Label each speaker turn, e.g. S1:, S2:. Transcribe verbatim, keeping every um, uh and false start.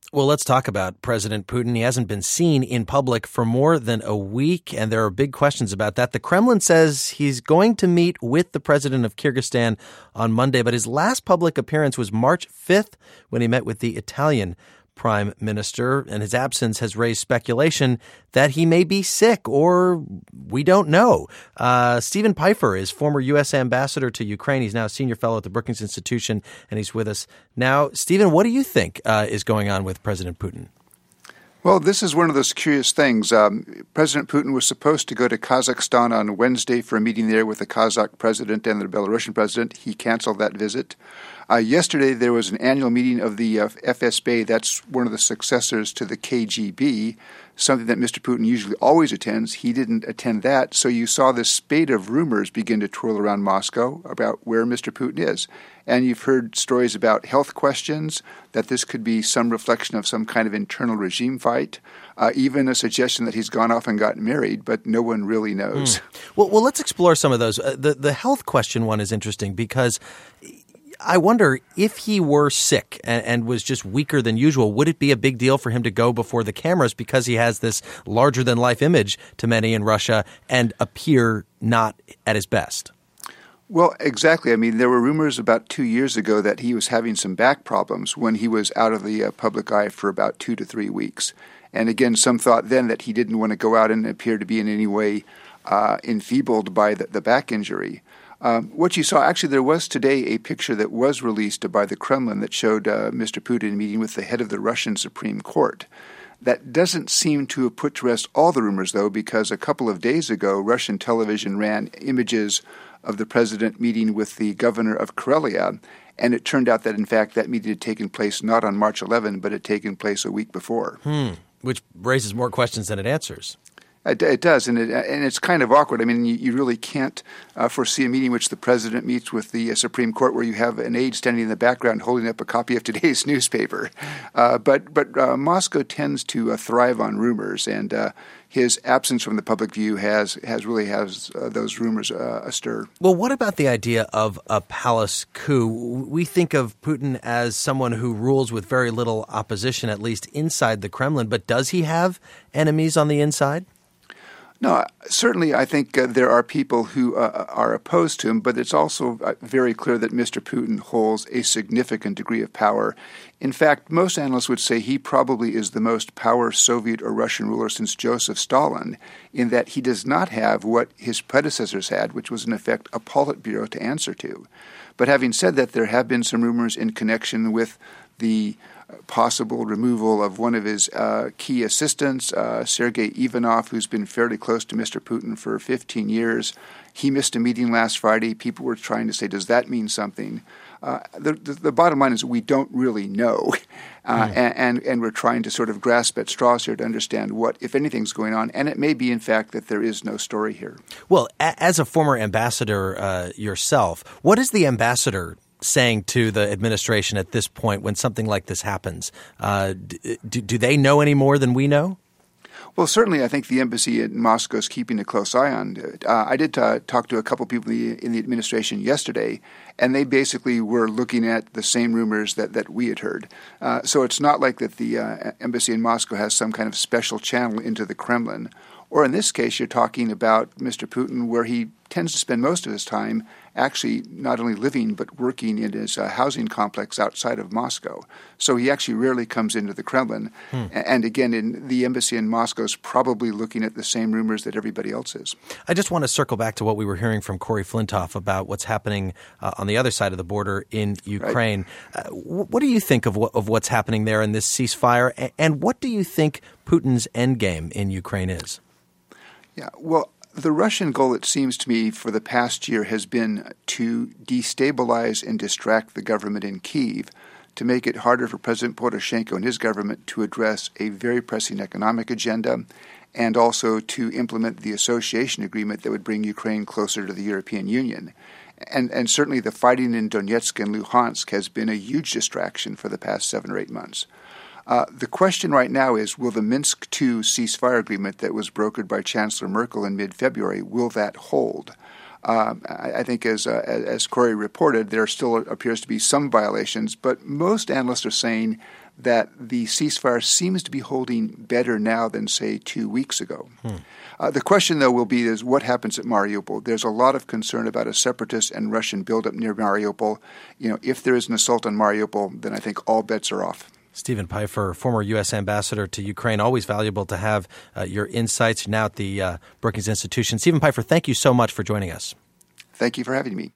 S1: Well, let's talk about President Putin. He hasn't been seen in public for more than a week, and there are big questions about that. The Kremlin says he's going to meet with the president of Kyrgyzstan on Monday, but his last public appearance was March fifth when he met with the Italian prime minister, and his absence has raised speculation that he may be sick, or we don't know. Uh, Stephen Pfeiffer is former U S ambassador to Ukraine. He's now a senior fellow at the Brookings Institution, and he's with us now. Stephen, what do you think uh, is going on with President Putin?
S2: Well, this is one of those curious things. Um, President Putin was supposed to go to Kazakhstan on Wednesday for a meeting there with the Kazakh president and the Belarusian president. He canceled that visit. Uh, yesterday, there was an annual meeting of the uh, F S B. That's one of the successors to the K G B, something that Mister Putin usually always attends. He didn't attend that, so you saw this spate of rumors begin to twirl around Moscow about where Mister Putin is. And you've heard stories about health questions, that this could be some reflection of some kind of internal regime fight, uh, even a suggestion that he's gone off and gotten married, but no one really knows.
S1: Mm. Well, well, let's explore some of those. Uh, the, the health question one is interesting because I wonder if he were sick and, and was just weaker than usual, would it be a big deal for him to go before the cameras because he has this larger-than-life image to many in Russia and appear not at his best?
S2: Well, exactly. I mean, there were rumors about two years ago that he was having some back problems when he was out of the uh, public eye for about two to three weeks. And again, some thought then that he didn't want to go out and appear to be in any way uh, enfeebled by the, the back injury. Um, what you saw, actually, there was today a picture that was released by the Kremlin that showed uh, Mister Putin meeting with the head of the Russian Supreme Court. That doesn't seem to have put to rest all the rumors, though, because a couple of days ago, Russian television ran images of the president meeting with the governor of Karelia, and it turned out that, in fact, that meeting had taken place not on March eleventh, but had taken place a week before.
S1: Hmm. Which raises more questions than it answers.
S2: It, it does, and, it, and it's kind of awkward. I mean, you, you really can't uh, foresee a meeting in which the president meets with the uh, Supreme Court where you have an aide standing in the background holding up a copy of today's newspaper. Uh, but but uh, Moscow tends to uh, thrive on rumors, and uh, his absence from the public view has has really has uh, those rumors uh, astir.
S1: Well, what about the idea of a palace coup? We think of Putin as someone who rules with very little opposition, at least inside the Kremlin. But does he have enemies on the inside?
S2: No, certainly I think uh, there are people who uh, are opposed to him, but it's also uh, very clear that Mister Putin holds a significant degree of power. In fact, most analysts would say he probably is the most power Soviet or Russian ruler since Joseph Stalin, in that he does not have what his predecessors had, which was in effect a Politburo to answer to. But having said that, there have been some rumors in connection with the possible removal of one of his uh, key assistants, uh, Sergei Ivanov, who's been fairly close to Mister Putin for fifteen years. He missed a meeting last Friday. People were trying to say, does that mean something? Uh, the, the, the bottom line is we don't really know, uh, mm. and, and, and we're trying to sort of grasp at straws here to understand what, if anything's going on. And it may be, in fact, that there is no story here.
S1: Well, a- as a former ambassador uh, yourself, what is the ambassador saying to the administration at this point when something like this happens? Uh, do, do they know any more than we know?
S2: Well, certainly I think the embassy in Moscow is keeping a close eye on it. Uh, I did uh, talk to a couple people in the, in the administration yesterday, and they basically were looking at the same rumors that, that we had heard. Uh, so it's not like that the uh, embassy in Moscow has some kind of special channel into the Kremlin. Or in this case, you're talking about Mister Putin, where he tends to spend most of his time actually not only living but working in his uh, housing complex outside of Moscow. So he actually rarely comes into the Kremlin. Hmm. And again, in the embassy in Moscow is probably looking at the same rumors that everybody else is.
S1: I just want to circle back to what we were hearing from Corey Flintoff about what's happening uh, on the other side of the border in Ukraine. Right. Uh, what do you think of, what, of what's happening there in this ceasefire? And what do you think Putin's endgame in Ukraine is?
S2: Yeah, well, the Russian goal, it seems to me, for the past year has been to destabilize and distract the government in Kyiv, to make it harder for President Poroshenko and his government to address a very pressing economic agenda, and also to implement the association agreement that would bring Ukraine closer to the European Union. And, and certainly the fighting in Donetsk and Luhansk has been a huge distraction for the past seven or eight months. Uh, the question right now is, will the Minsk two ceasefire agreement that was brokered by Chancellor Merkel in mid-February, will that hold? Um, I, I think as, uh, as Corey reported, there still appears to be some violations, but most analysts are saying that the ceasefire seems to be holding better now than, say, two weeks ago. Hmm. Uh, the question, though, will be is what happens at Mariupol. There's a lot of concern about a separatist and Russian buildup near Mariupol. You know, if there is an assault on Mariupol, then I think all bets are off.
S1: Stephen Pifer, former U S ambassador to Ukraine, always valuable to have uh, your insights now at the uh, Brookings Institution. Stephen Pifer, thank you so much for joining us.
S2: Thank you for having me.